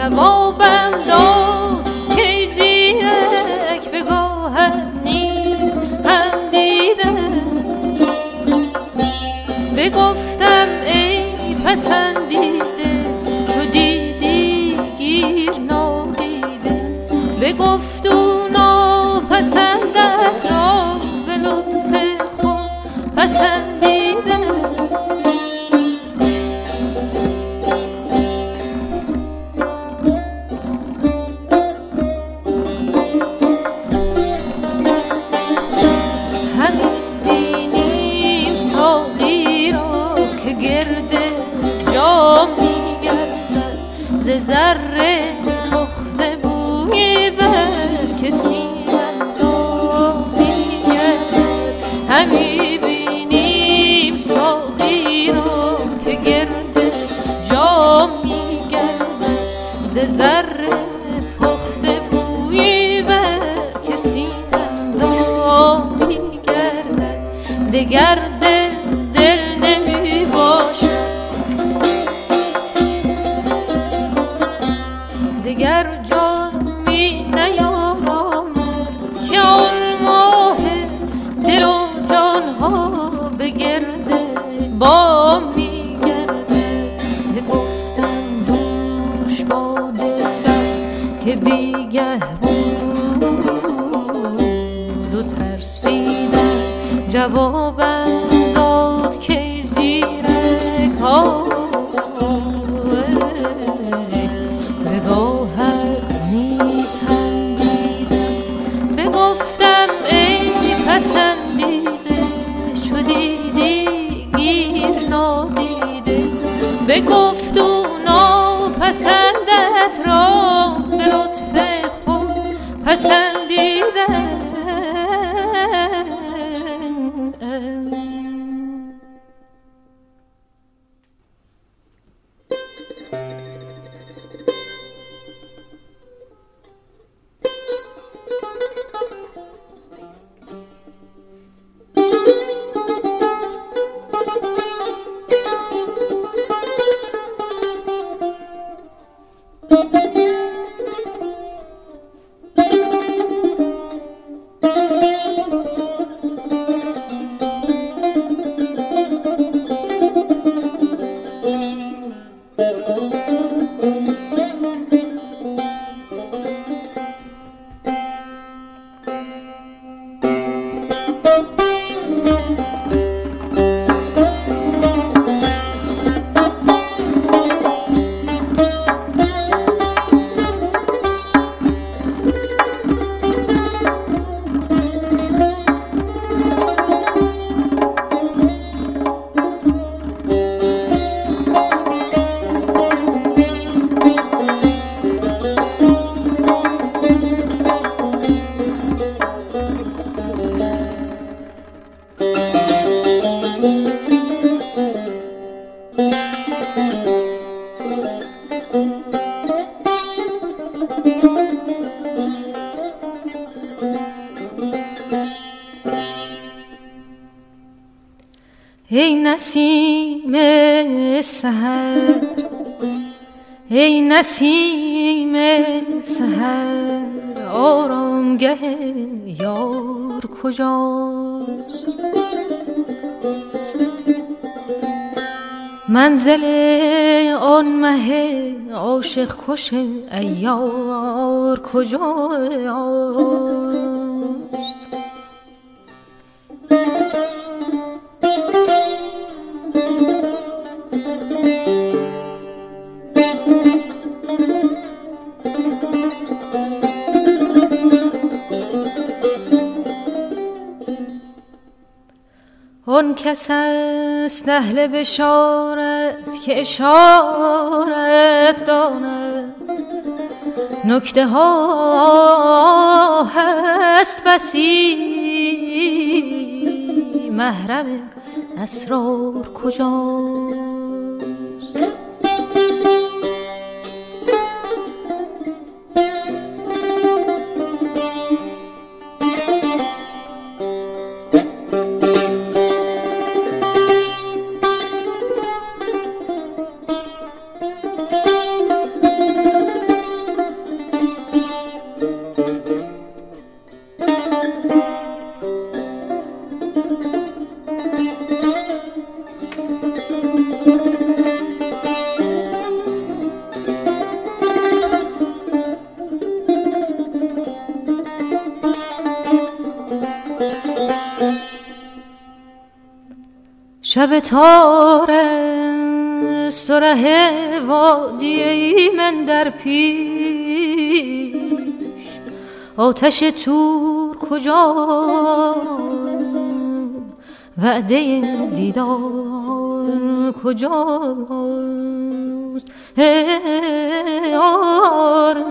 جوابم داد که زیرک به گوهر نیز هم دیده. بگفتم ای پسندیده چو دیدی گیر نادیده. بگفت او ناپسندت را به لطف خود پسندیده. ز ذره پخته بوی بر که سینه را میگرد. همی بینیم ساقی را که گرد جام میگردد. ز ذره پخته بوی بر که سینه را میگردد. دگر دل نمی باشد دگر جان می نیارامد که آن ماه دل و جانها به گرد با می گرده. گفتم دوش با دلم که بیگه بود و ترسیدم. جوابم داد که زیرک ها بگفت او ناپسندت را به لطف خود پسندیده. ای نسیم سحر ای نسیم سحر آرامگه یار کجاست؟ منزل آن مه عاشق کش عیار کجاست؟ آن کس است اهل بشارت که اشارت داند، نکته ها هست بسی محرم اسرار کجاست؟ شب تار است و ره وادی من در پیش، آتش تور کجا وعده دیدار کجاست؟ یار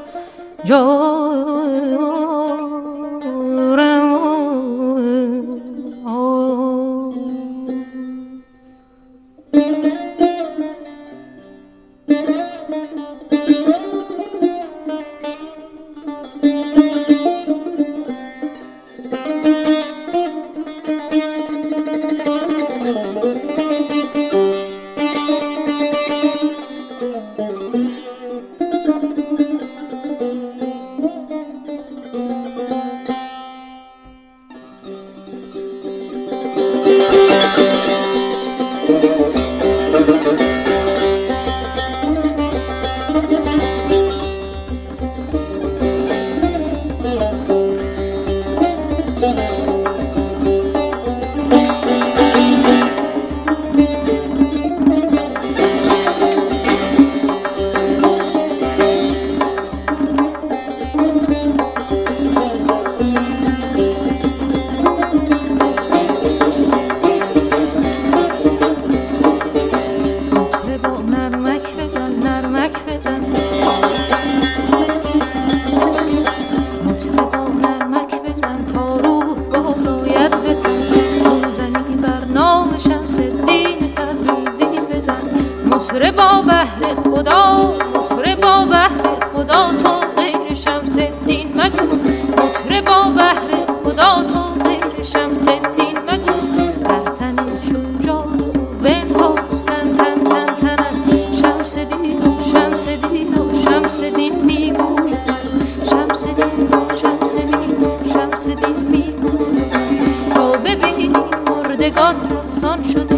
مطربا بهر خدا، مطربا بهر خدا تو غیر شمس الدین مگو، مطربا بهر خدا تو غیر شمس الدین مگو، بر تن چون جادو بنهاستن تن تن تنن، شمس دین و شمس دین و شمس دین میگوید از شمس دین و شمس دین و شمس دین میگوید از تا ببینی مردگان رقصان شده.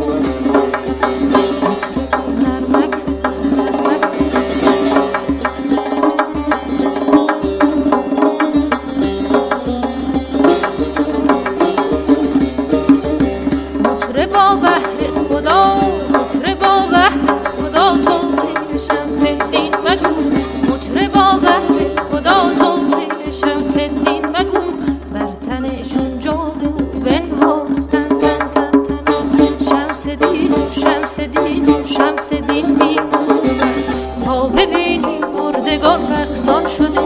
مطربا بهر خدا، مطربا بهر خدا تو غیر شمس الدین مگو، مطربا بهر خدا تو غیر شمس الدین مگو، بر تن چون جادو بنهاستن تن تن تن، شمس دین و شمس دین و شمس دین میگوید تا ببینی مردگان رقصان شده.